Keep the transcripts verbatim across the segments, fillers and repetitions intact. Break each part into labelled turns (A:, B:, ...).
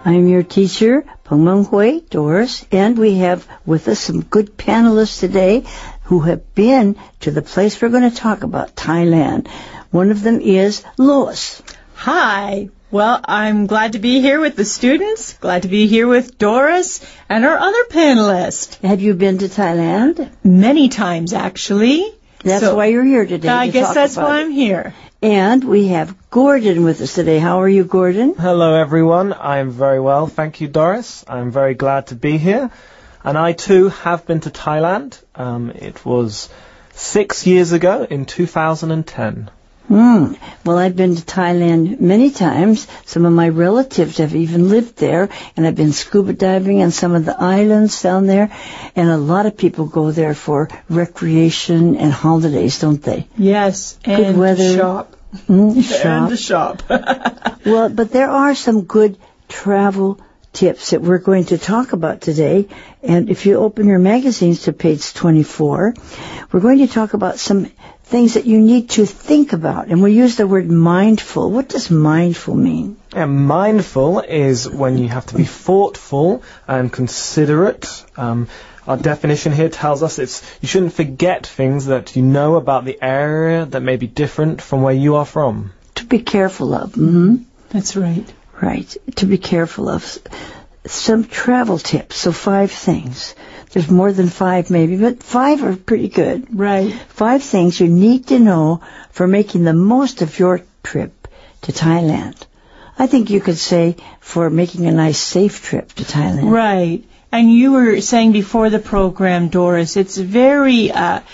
A: I'm your teacher, Peng Meng Hui, Doris, and we have with us some good panelists today who have been to the place we're going to talk about, Thailand. One of them is Lois.
B: Hi. Well, I'm glad to be here with the students, glad to be here with Doris and our other panelist.
A: Have you been to Thailand?
B: Many times, actually.
A: That's
B: so,
A: why you're here today.
B: I
A: to
B: guess
A: talk
B: that's
A: about
B: why
A: it.
B: I'm here.
A: And we have Gordon with us today. How are you, Gordon?
C: Hello, everyone. I'm very well. Thank you, Doris. I'm very glad to be here. And I, too, have been to Thailand. Um, it was six years ago in two thousand ten.
A: Hmm. Well, I've been to Thailand many times. Some of my relatives have even lived there, and I've been scuba diving on some of the islands down there. And a lot of people go there for recreation and holidays, don't they?
B: Yes, and
A: good weather.
B: To shop.
A: Mm, shop.
B: And to shop.
A: Well, but there are some good travel tips that we're going to talk about today. And if you open your magazines to page twenty-four, we're going to talk about some things that you need to think about. And we use the word mindful. What does mindful mean?
C: Yeah, mindful is when you have to be thoughtful and considerate. Um, our definition here tells us it's you shouldn't forget things that you know about the area that may be different from where you are from.
A: To be careful of. Mm-hmm.
B: That's right.
A: Right. To be careful of. Some travel tips. So five things. There's more than five maybe, but five are pretty good.
B: Right.
A: Five things you need to know for making the most of your trip to Thailand. I think you could say for making a nice, safe trip to Thailand.
B: Right. And you were saying before the program, Doris, it's very uh,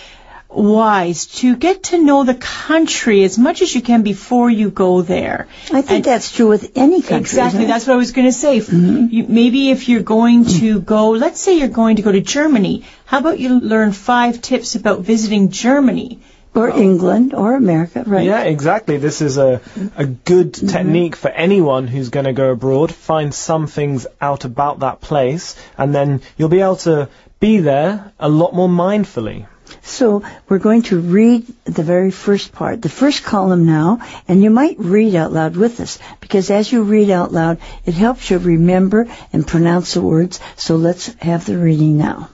B: wise to get to know the country as much as you can before you go there.
A: I think
B: and
A: that's true with any country.
B: Exactly. That's what I was going to say.
A: Mm-hmm.
B: You, maybe if you're going to go, let's say you're going to go to Germany, how about you learn five tips about visiting Germany?
A: Or England, or America, right?
C: Yeah, exactly. This is a, a good mm-hmm. technique for anyone who's going to go abroad. Find some things out about that place, and then you'll be able to be there a lot more mindfully.
A: So we're going to read the very first part, the first column now, and you might read out loud with us, because as you read out loud, it helps you remember and pronounce the words. So let's have the reading now.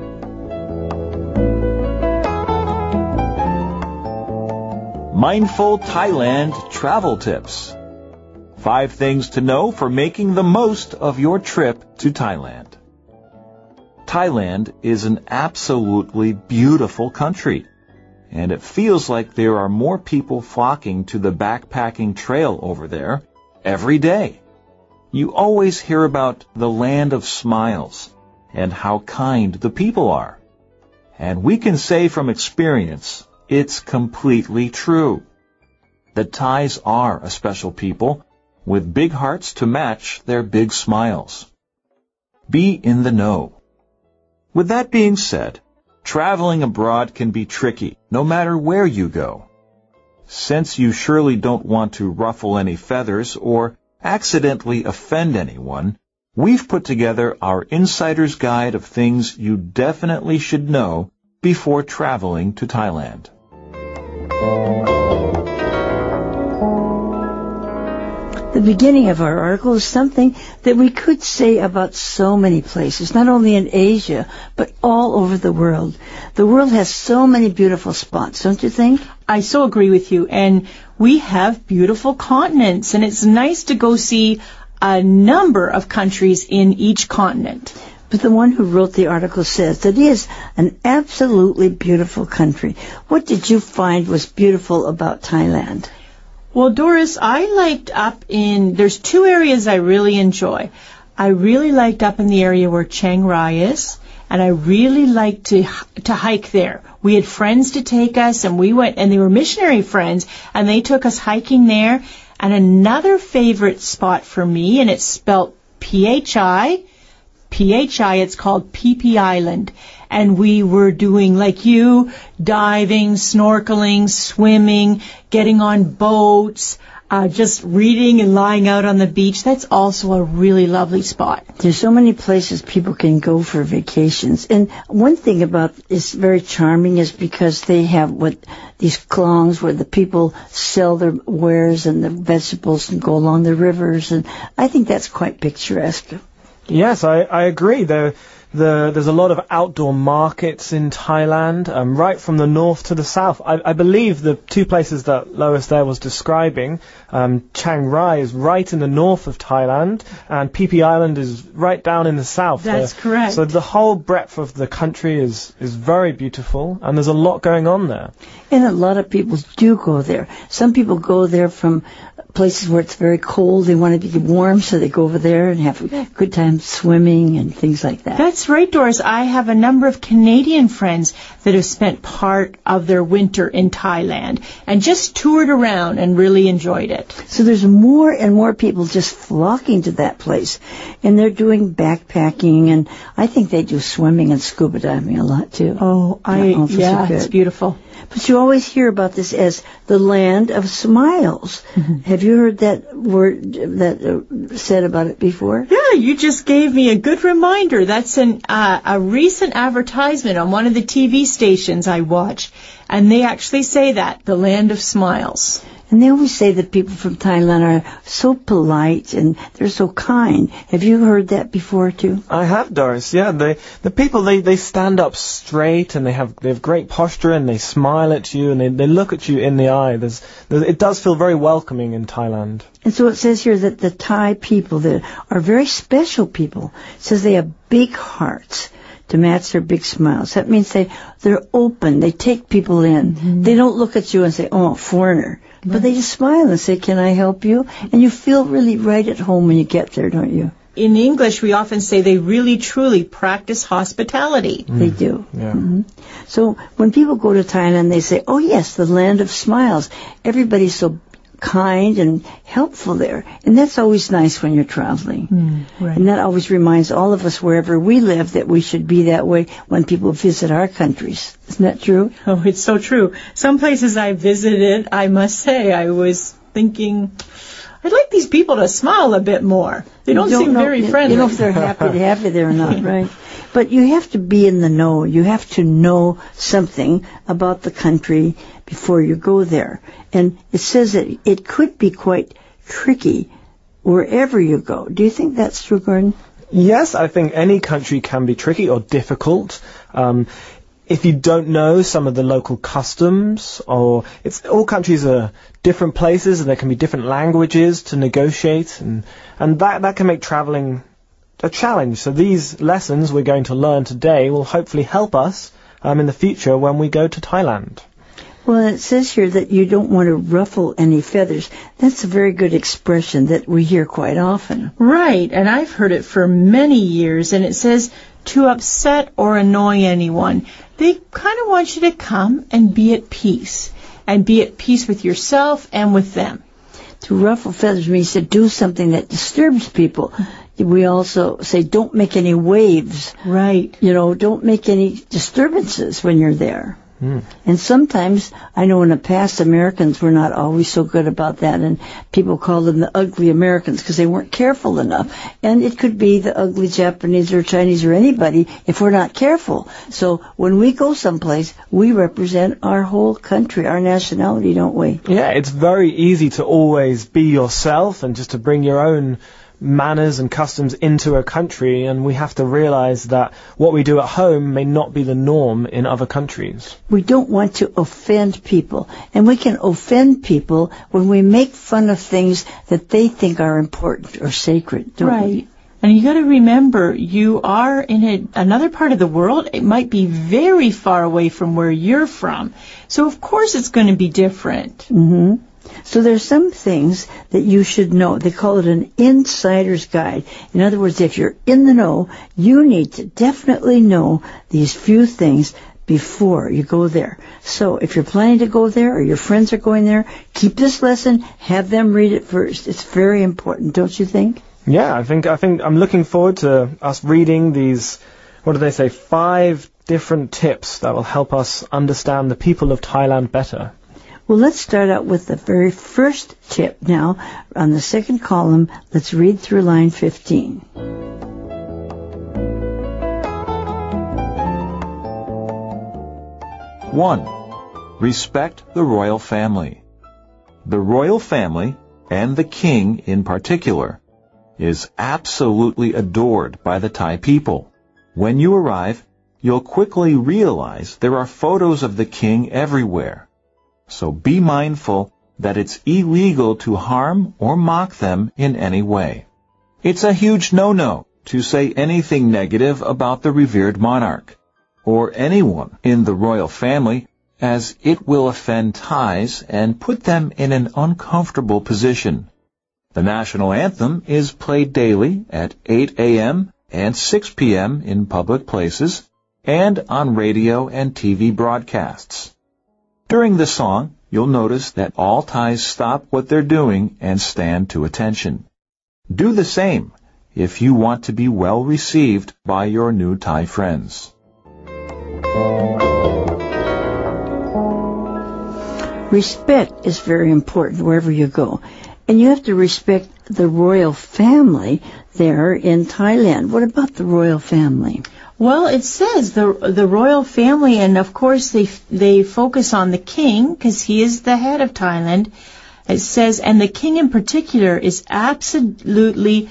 D: Mindful Thailand Travel Tips. Five things to know for making the most of your trip to Thailand. Thailand is an absolutely beautiful country, and it feels like there are more people flocking to the backpacking trail over there every day. You always hear about the land of smiles and how kind the people are. And we can say from experience, it's completely true. The Thais are a special people with big hearts to match their big smiles. Be in the know. With that being said, traveling abroad can be tricky no matter where you go. Since you surely don't want to ruffle any feathers or accidentally offend anyone, we've put together our insider's guide of things you definitely should know before traveling to Thailand.
A: The beginning of our article is something that we could say about so many places, not only in Asia, but all over the world. The world has so many beautiful spots, don't you think?
B: I so agree with you. And we have beautiful continents, and it's nice to go see a number of countries in each continent.
A: But the one who wrote the article says that it is an absolutely beautiful country. What did you find was beautiful about Thailand?
B: Well, Doris, I liked up in, there's two areas I really enjoy. I really liked up in the area where Chiang Rai is, and I really liked to to hike there. We had friends to take us, and we went, and they were missionary friends, and they took us hiking there. And another favorite spot for me, and it's spelled P H I, P H I, it's called Phi Phi Island. And we were doing, like you, diving, snorkeling, swimming, getting on boats, uh, just reading and lying out on the beach, that's also a really lovely spot.
A: There's so many places people can go for vacations. And one thing about is very charming is because they have what these klongs where the people sell their wares and the vegetables and go along the rivers. And I think that's quite picturesque.
C: Yes, I, I agree. There, the, there's a lot of outdoor markets in Thailand, um, right from the north to the south. I, I believe the two places that Lois there was describing, um, Chiang Rai is right in the north of Thailand, and Phi Phi Island is right down in the south.
B: That's
C: uh,
B: correct.
C: So the whole breadth of the country is, is very beautiful, and there's a lot going on there.
A: And a lot of people do go there. Some people go there from places where it's very cold. They want to be warm, so they go over there and have a good time swimming and things like that.
B: That's right, Doris. I have a number of Canadian friends that have spent part of their winter in Thailand and just toured around and really enjoyed it.
A: So there's more and more people just flocking to that place. And they're doing backpacking, and I think they do swimming and scuba diving a lot, too.
B: Oh, I,
A: Oh, so
B: yeah,
A: good.
B: it's beautiful.
A: But you always hear about this as the land of smiles. Mm-hmm. Have you heard that word that uh, said about it before?
B: Yeah, you just gave me a good reminder. That's an uh, a recent advertisement on one of the T V stations I watch, and they actually say that, the land of smiles.
A: And they always say that people from Thailand are so polite and they're so kind. Have you heard that before too?
C: I have, Doris. Yeah, they, the people they, they stand up straight and they have they have great posture and they smile at you and they, they look at you in the eye. There's, there's it does feel very welcoming in Thailand.
A: And so it says here that the Thai people that are very special people. It says they have big hearts to match their big smiles. That means they they're open. They take people in. Mm-hmm. They don't look at you and say, "Oh, foreigner." But they just smile and say, "Can I help you?" And you feel really right at home when you get there, don't you?
B: In English, we often say they really, truly practice hospitality.
A: Mm. They do.
C: Yeah.
A: Mm-hmm. So when people go to Thailand, they say, "Oh, yes, the land of smiles." Everybody's so kind and helpful there. And that's always nice when you're traveling.
B: Mm, right.
A: And that always reminds all of us wherever we live that we should be that way when people visit our countries. Isn't that true?
B: Oh, it's so true. Some places I visited, I must say, I was thinking, I'd like these people to smile a bit more. They don't, don't seem
A: know,
B: very
A: you,
B: friendly.
A: You know if they're happy, happy there or not, right? But you have to be in the know. You have to know something about the country before you go there. And it says that it could be quite tricky wherever you go. Do you think that's true, Gordon?
C: Yes, I think any country can be tricky or difficult. Um, if you don't know some of the local customs, or it's all countries are different places and there can be different languages to negotiate, and, and that, that can make traveling a challenge. So these lessons we're going to learn today will hopefully help us um, in the future when we go to Thailand.
A: Well, it says here that you don't want to ruffle any feathers. That's a very good expression that we hear quite often.
B: Right, and I've heard it for many years, and it says to upset or annoy anyone. They kind of want you to come and be at peace, and be at peace with yourself and with them.
A: To ruffle feathers means to do something that disturbs people. We also say don't make any waves.
B: Right.
A: You know, don't make any disturbances when you're there. Mm. And sometimes, I know in the past, Americans were not always so good about that, and people called them the ugly Americans because they weren't careful enough. And it could be the ugly Japanese or Chinese or anybody if we're not careful. So when we go someplace, we represent our whole country, our nationality, don't we?
C: Yeah, it's very easy to always be yourself and just to bring your own manners and customs into a country, and we have to realize that what we do at home may not be the norm in other countries.
A: We don't want to offend people, and we can offend people when we make fun of things that they think are important or sacred, don't
B: right.
A: we?
B: And you got to remember, you are in a, another part of the world. It might be very far away from where you're from, so of course it's going to be different.
A: Mm-hmm. So there's some things that you should know. They call it an insider's guide. In other words, if you're in the know, you need to definitely know these few things before you go there. So if you're planning to go there or your friends are going there, keep this lesson, have them read it first. It's very important, don't you think?
C: Yeah, I think I think I'm looking forward to us reading these, what do they say, five different tips that will help us understand the people of Thailand better.
A: Well, let's start out with the very first tip now. On the second column, let's read through line fifteen.
D: One, respect the royal family. The royal family, and the king in particular, is absolutely adored by the Thai people. When you arrive, you'll quickly realize there are photos of the king everywhere. So be mindful that it's illegal to harm or mock them in any way. It's a huge no-no to say anything negative about the revered monarch, or anyone in the royal family, as it will offend Thais and put them in an uncomfortable position. The national anthem is played daily at eight a.m. and six p.m. in public places and on radio and T V broadcasts. During the song, you'll notice that all Thais stop what they're doing and stand to attention. Do the same if you want to be well received by your new Thai friends.
A: Respect is very important wherever you go. And you have to respect the royal family there in Thailand. What about the royal family?
B: Well, it says the the royal family, and of course they they focus on the king because he is the head of Thailand. It says, and the king in particular is absolutely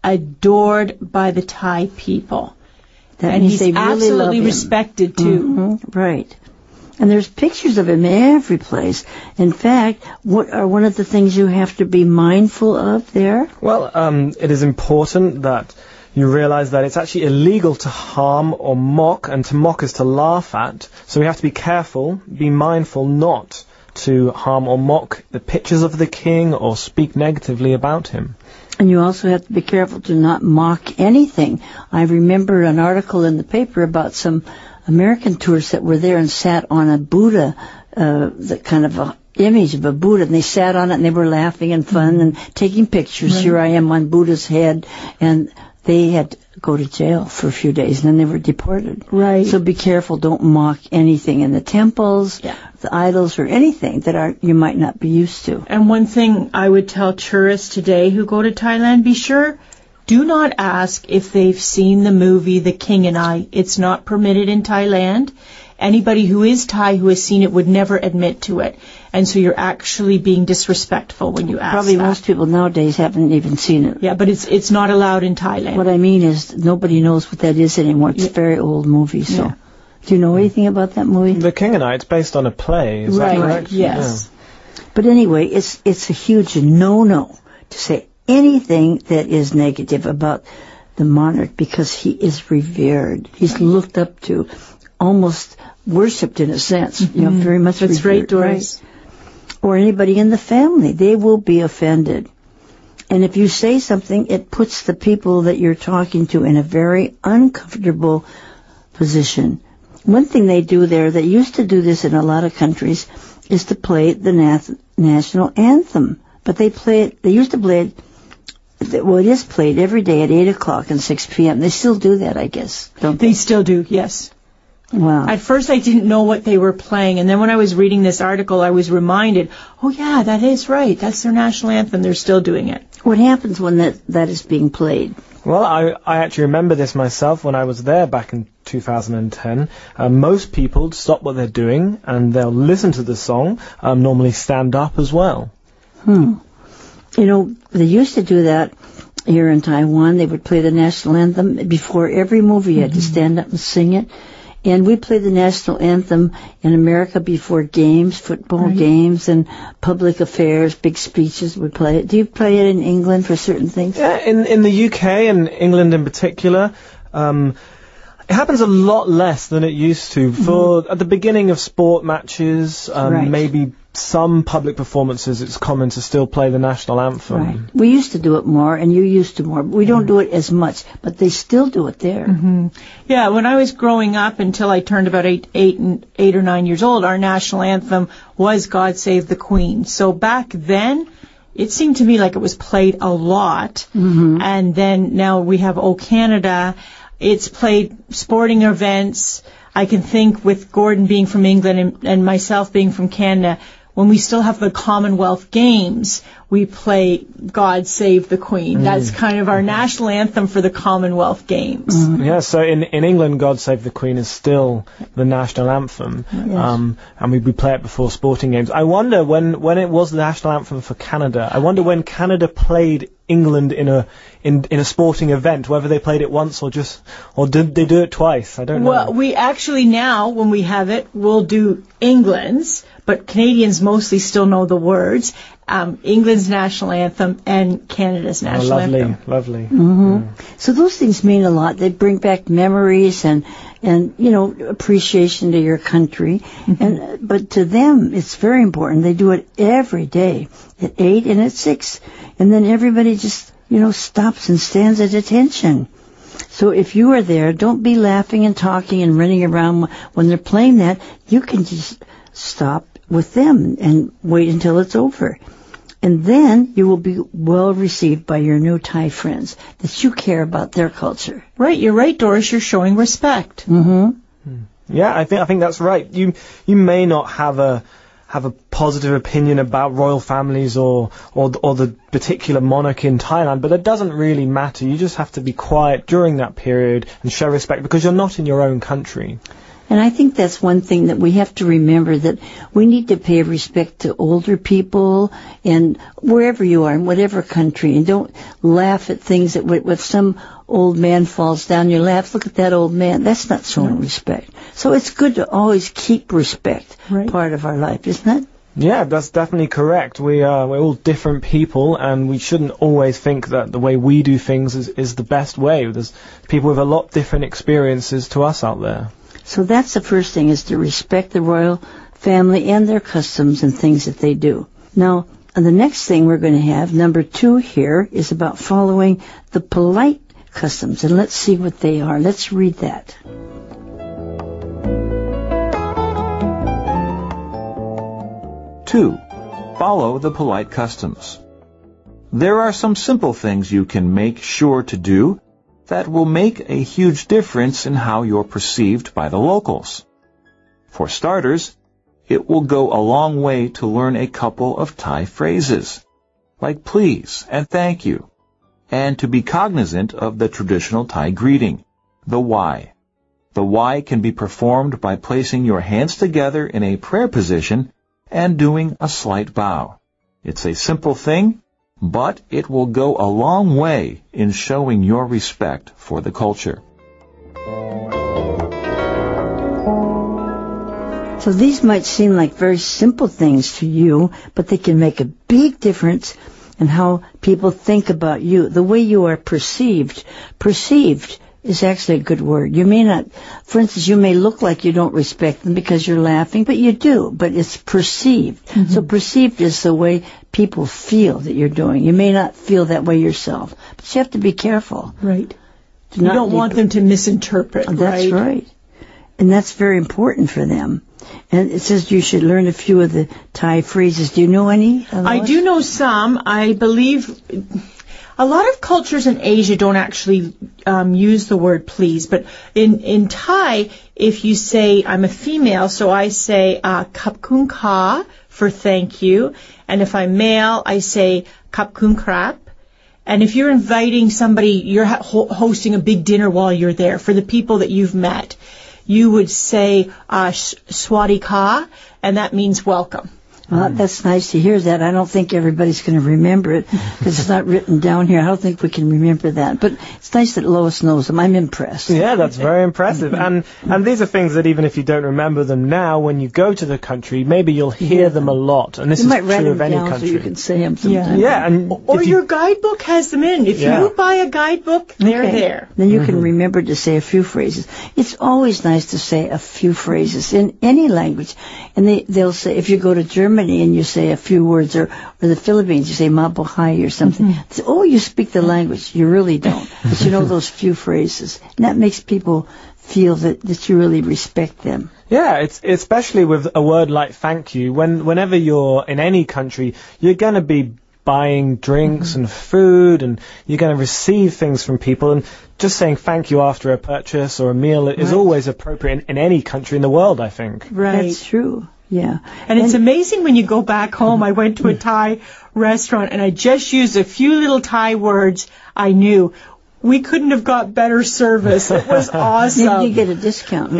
B: adored by the Thai people.
A: That
B: and
A: means
B: he's
A: they really
B: absolutely
A: love him.
B: respected too.
A: Mm-hmm. Right. And there's pictures of him every place. In fact, what are one of the things you have to be mindful of there?
C: Well, um, it is important that you realize that it's actually illegal to harm or mock, and to mock is to laugh at. So we have to be careful, be mindful not to harm or mock the pictures of the king or speak negatively about him.
A: And you also have to be careful to not mock anything. I remember an article in the paper about some American tourists that were there and sat on a Buddha, uh, the kind of a image of a Buddha, and they sat on it and they were laughing and fun and taking pictures. Right. Here I am on Buddha's head, and they had to go to jail for a few days, and then they were deported.
B: Right.
A: So be careful. Don't mock anything in the temples,
B: yeah.
A: the idols, or anything that are you might not be used to.
B: And one thing I would tell tourists today who go to Thailand, be sure, do not ask if they've seen the movie The King and I. It's not permitted in Thailand. Anybody who is Thai who has seen it would never admit to it. And so you're actually being disrespectful when you ask
A: Probably
B: that.
A: most people nowadays haven't even seen it.
B: Yeah, but it's it's not allowed in Thailand.
A: What I mean is nobody knows what that is anymore. It's a very old movie. So, yeah. Do you know anything about that movie?
C: The King and I, it's based on a play. Is
B: right,
C: that correct?
B: Yes.
C: Yeah.
A: But anyway, it's it's a huge no-no to say anything that is negative about the monarch because he is revered. He's looked up to, almost worshipped in a sense. Mm-hmm. You know, very much
B: That's
A: revered.
B: right, Doris.
A: Right? Or anybody in the family, they will be offended. And if you say something, it puts the people that you're talking to in a very uncomfortable position. One thing they do there, they used to do this in a lot of countries, is to play the nat- national anthem. But they play it, they used to play it, well, it is played every day at eight o'clock and six p.m. They still do that, I guess, don't they?
B: They still do, yes.
A: Wow.
B: At first I didn't know what they were playing, and then when I was reading this article, I was reminded, oh yeah, that is right. That's their national anthem. They're still doing it.
A: What happens when that, that is being played?
C: Well, I, I actually remember this myself when I was there back in two thousand ten. Uh, most people stop what they're doing and they'll listen to the song, um, normally stand up as well.
A: Hmm. You know, they used to do that here in Taiwan. They would play the national anthem before every movie. You had mm-hmm. to stand up and sing it. And we play the national anthem in America before games, football right. games, and public affairs, big speeches. We play it. Do you play it in England for certain things?
C: Yeah, in in the U K and England in particular, um, it happens a lot less than it used to. For mm-hmm. at the beginning of sport matches, um,
A: right.
C: maybe some public performances, it's common to still play the national anthem.
A: Right. We used to do it more, and you used to more. We don't do it as much, but they still do it there.
B: Mm-hmm. Yeah, when I was growing up until I turned about eight, eight, and eight or nine years old, our national anthem was "God Save the Queen." So back then, it seemed to me like it was played a lot. Mm-hmm. And then now we have "O Canada." It's played sporting events. I can think with Gordon being from England and, and myself being from Canada, when we still have the Commonwealth Games, we play God Save the Queen. Mm. That's kind of our national anthem for the Commonwealth Games.
C: Mm. Yeah, so in, in England, God Save the Queen is still the national anthem. Yes. Um, and we, we play it before sporting games. I wonder when, when it was the national anthem for Canada, I wonder when Canada played England in a in in a sporting event, whether they played it once or just or did they do it twice? I don't know.
B: Well, we actually now, when we have it, we'll do England's, but Canadians mostly still know the words. Um, England's national anthem and Canada's national
C: oh, lovely,
B: anthem.
C: Lovely, lovely.
A: Mm-hmm.
C: Yeah.
A: So those things mean a lot. They bring back memories and and you know appreciation to your country. Mm-hmm. And uh, but to them, it's very important. They do it every day at eight and at six, and then everybody just you know stops and stands at attention. So if you are there, don't be laughing and talking and running around when they're playing that. You can just stop with them and wait until it's over. And then you will be well received by your new Thai friends, that you care about their culture.
B: Right, you're right, Doris. You're showing respect.
A: Mm-hmm.
C: Yeah, I think I think that's right. You you may not have a have a positive opinion about royal families or or or the particular monarch in Thailand, but it doesn't really matter. You just have to be quiet during that period and show respect because you're not in your own country.
A: And I think that's one thing that we have to remember, that we need to pay respect to older people and wherever you are, in whatever country, and don't laugh at things that if some old man falls down, you laugh, look at that old man. That's not showing respect. So it's good to always keep respect
B: right.
A: part of our life, isn't it?
C: Yeah, that's definitely correct. We are we're all different people, and we shouldn't always think that the way we do things is, is the best way. There's people with a lot different experiences to us out there.
A: So that's the first thing, is to respect the royal family and their customs and things that they do. Now, the next thing we're going to have, number two here, is about following the polite customs. And let's see what they are. Let's read that.
D: Two, follow the polite customs. There are some simple things you can make sure to do that will make a huge difference in how you're perceived by the locals. For starters, it will go a long way to learn a couple of Thai phrases, like please and thank you, and to be cognizant of the traditional Thai greeting, the why. The why can be performed by placing your hands together in a prayer position and doing a slight bow. It's a simple thing, but it will go a long way in showing your respect for the culture.
A: So these might seem like very simple things to you, but they can make a big difference in how people think about you, the way you are perceived. Perceived is actually a good word. You may not, for instance, you may look like you don't respect them because you're laughing, but you do, but it's perceived. Mm-hmm. So perceived is the way people feel that you're doing. You may not feel that way yourself, but you have to be careful.
B: Right. You don't want them to misinterpret,
A: right? That's right. And that's very important for them. And it says you should learn a few of the Thai phrases. Do you know any?
B: I do know some. I believe a lot of cultures in Asia don't actually um, use the word please, but in, in Thai, if you say, I'm a female, so I say uh, kap kun ka for thank you, and if I'm male, I say kap kun krap. And if you're inviting somebody, you're ho- hosting a big dinner while you're there for the people that you've met, you would say uh, swati ka, and that means welcome.
A: Well, that's nice to hear that. I don't think everybody's going to remember it because it's not written down here. I don't think we can remember that. But it's nice that Lois knows them. I'm impressed.
C: Yeah, that's very impressive. And and these are things that even if you don't remember them now, when you go to the country, maybe you'll hear yeah. them a lot. And this
A: you
C: is
A: might write
C: true
A: them
C: of any
A: down
C: country.
A: So you can say them sometime.
C: Yeah, yeah and
B: or your you, guidebook has them in. If
C: yeah.
B: you buy a guidebook, they're
A: okay.
B: there.
A: Then you mm-hmm. can remember to say a few phrases. It's always nice to say a few phrases in any language. And they, they'll say, if you go to Germany and you say a few words, or, or the Philippines, you say mabuhay or something. Mm-hmm. Say, oh, you speak the language. You really don't. But you know those few phrases. And that makes people feel that, that you really respect them.
C: Yeah, it's especially with a word like thank you. When Whenever you're in any country, you're going to be buying drinks mm-hmm. and food, and you're going to receive things from people, and just saying thank you after a purchase or a meal is
A: right.
C: always appropriate in, in any country in the world, I think.
B: Right.
A: That's true. Yeah.
B: And it's amazing when you go back home. I went to a Thai restaurant and I just used a few little Thai words I knew. We couldn't have got better service. It was awesome.
A: Maybe you get a discount.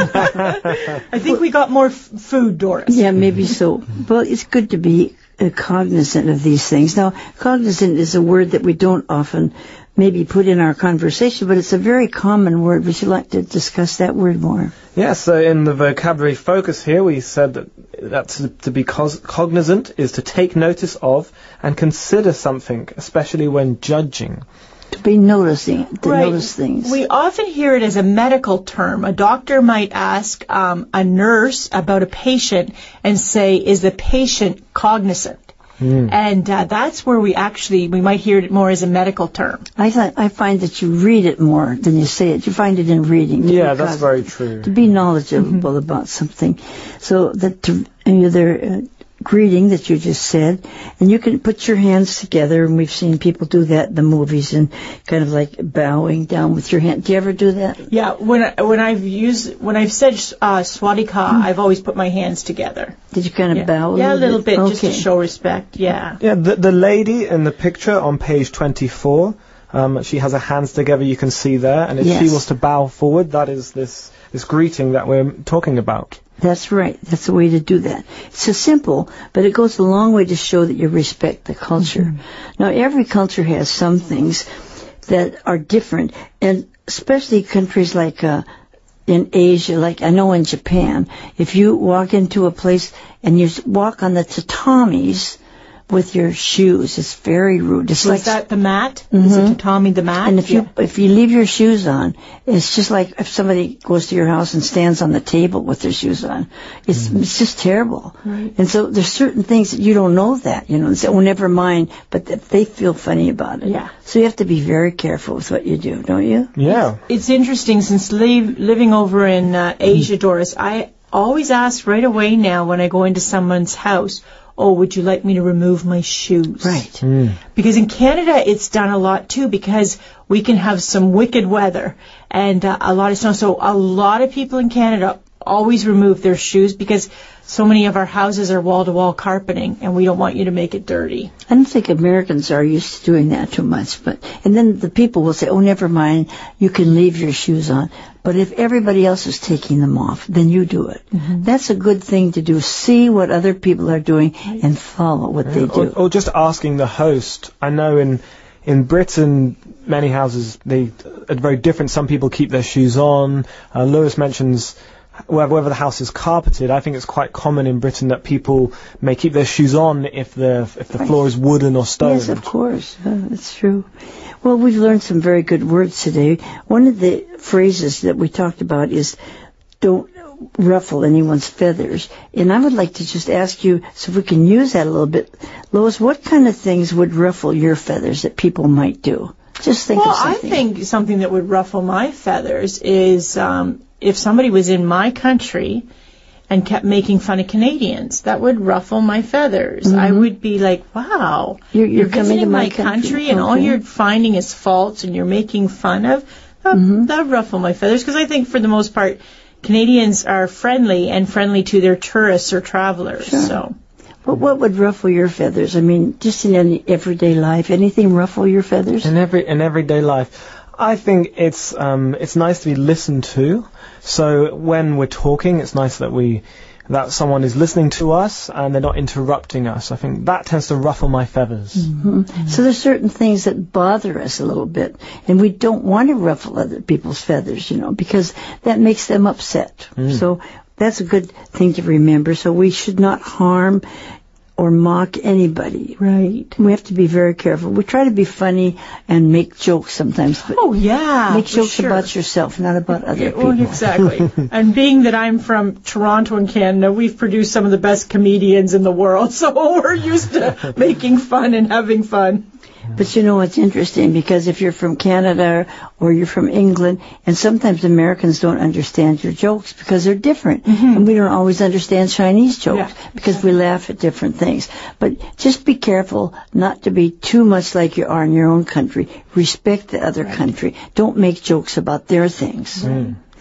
B: I think we got more f- food, Doris.
A: Yeah, maybe so. Well, it's good to be uh, cognizant of these things. Now, cognizant is a word that we don't often maybe put in our conversation, but it's a very common word. Would you like to discuss that word more?
C: Yeah, so in the vocabulary focus here, we said that, that to, to be cos- cognizant is to take notice of and consider something, especially when judging.
A: To be noticing, to
B: right.
A: notice things.
B: We often hear it as a medical term. A doctor might ask um, a nurse about a patient and say, is the patient cognizant? Mm. And uh, that's where we actually, we might hear it more as a medical term.
A: I th- I find that you read it more than you say it. You find it in reading.
C: Yeah, that's very true.
A: To be knowledgeable mm-hmm. about something. So that to, either uh, greeting that you just said, and you can put your hands together, and we've seen people do that in the movies, and kind of like bowing down with your hand. Do you ever do that?
B: Yeah, when I, when I've used when I've said uh, Swadika, mm. I've always put my hands together.
A: Did you kind of
B: yeah.
A: bow? A
B: yeah,
A: little
B: a little
A: bit,
B: bit,
A: okay.
B: just to show respect. Yeah.
C: Yeah, the the lady in the picture on page twenty-four, um, she has her hands together. You can see there, and if
A: yes.
C: she was to bow forward, that is this this greeting that we're talking about.
A: That's right. That's the way to do that. It's so simple, but it goes a long way to show that you respect the culture. Mm-hmm. Now, every culture has some things that are different, and especially countries like uh, in Asia, like I know in Japan, if you walk into a place and you walk on the tatamis with your shoes, it's very rude. It's
B: Is
A: like
B: that the mat?
A: Mm-hmm.
B: Is the tatami the mat?
A: And if
B: yeah.
A: you if you leave your shoes on, it's just like if somebody goes to your house and stands on the table with their shoes on. It's mm-hmm. it's just terrible.
B: Right.
A: And so there's certain things that you don't know that, you know, and say, oh, never mind, but that they feel funny about it.
B: Yeah.
A: So you have to be very careful with what you do, don't you?
C: Yeah.
B: It's interesting, since leave, living over in uh, Asia, Doris, I always ask right away now when I go into someone's house, oh, would you like me to remove my shoes?
A: Right.
C: Mm.
B: Because in Canada, it's done a lot, too, because we can have some wicked weather and uh, a lot of snow. So a lot of people in Canada always remove their shoes because so many of our houses are wall-to-wall carpeting, and we don't want you to make it dirty.
A: I don't think Americans are used to doing that too much. But and then the people will say, oh, never mind, you can leave your shoes on. But if everybody else is taking them off, then you do it. Mm-hmm. That's a good thing to do. See what other people are doing and follow what they do.
C: Or, or just asking the host. I know in in Britain, many houses, they are very different. Some people keep their shoes on. Uh, Lewis mentions whether the house is carpeted. I think it's quite common in Britain that people may keep their shoes on if the if the
A: right.
C: floor is wooden or stone.
A: Yes, of course. Uh, that's true. Well, we've learned some very good words today. One of the phrases that we talked about is don't ruffle anyone's feathers. And I would like to just ask you, so if we can use that a little bit, Lois, what kind of things would ruffle your feathers that people might do? Just think
B: well,
A: of something.
B: Well, I think something that would ruffle my feathers is um, if somebody was in my country and kept making fun of Canadians, that would ruffle my feathers. Mm-hmm. I would be like, wow,
A: you're, you're,
B: you're
A: coming
B: visiting
A: to my
B: my
A: country,
B: country and
A: okay.
B: all you're finding is faults and you're making fun of. That mm-hmm. would ruffle my feathers, because I think for the most part, Canadians are friendly and friendly to their tourists or travelers.
A: Sure.
B: So.
A: But what would ruffle your feathers? I mean, just in any everyday life, anything ruffle your feathers?
C: In every in everyday life, I think it's um it's nice to be listened to. So when we're talking, it's nice that we that someone is listening to us and they're not interrupting us. I think that tends to ruffle my feathers.
A: Mm-hmm. Mm-hmm. So there's certain things that bother us a little bit, and we don't want to ruffle other people's feathers, you know, because that makes them upset. Mm. So that's a good thing to remember. So we should not harm or mock anybody.
B: Right.
A: We have to be very careful. We try to be funny and make jokes sometimes. But
B: oh, yeah.
A: Make jokes
B: sure.
A: about yourself, not about other
B: yeah,
A: people.
B: Well, exactly. And being that I'm from Toronto in Canada, we've produced some of the best comedians in the world, so we're used to making fun and having fun.
A: But you know what's interesting, because if you're from Canada or you're from England, and sometimes Americans don't understand your jokes because they're different. Mm-hmm. And we don't always understand Chinese jokes yeah. because we laugh at different things. But just be careful not to be too much like you are in your own country. Respect the other right. country. Don't make jokes about their things. Mm.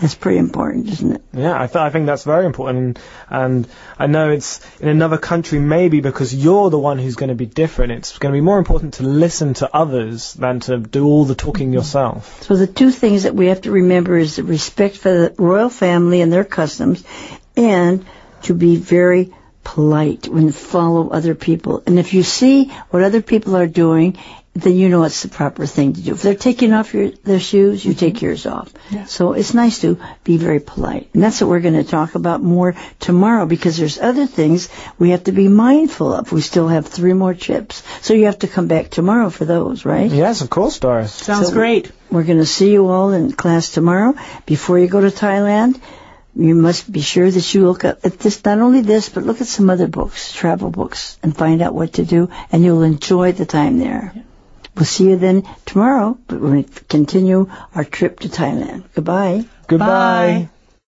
A: That's pretty important, isn't it?
C: Yeah, I, th- I think that's very important. And, and I know it's in another country maybe because you're the one who's going to be different. It's going to be more important to listen to others than to do all the talking mm-hmm. yourself.
A: So the two things that we have to remember is the respect for the royal family and their customs, and to be very polite when you follow other people. And if you see what other people are doing, then you know it's the proper thing to do. If they're taking off your, their shoes, you mm-hmm. take yours off. Yeah. So it's nice to be very polite. And that's what we're going to talk about more tomorrow, because there's other things we have to be mindful of. We still have three more trips. So you have to come back tomorrow for those, right?
C: Yes, of course, Doris.
B: Sounds
A: so
B: great.
A: We're going to see you all in class tomorrow. Before you go to Thailand, you must be sure that you look at this, not only this, but look at some other books, travel books, and find out what to do, and you'll enjoy the time there. Yeah. We'll see you then tomorrow, but we're going to continue our trip to Thailand. Goodbye.
C: Goodbye. Bye.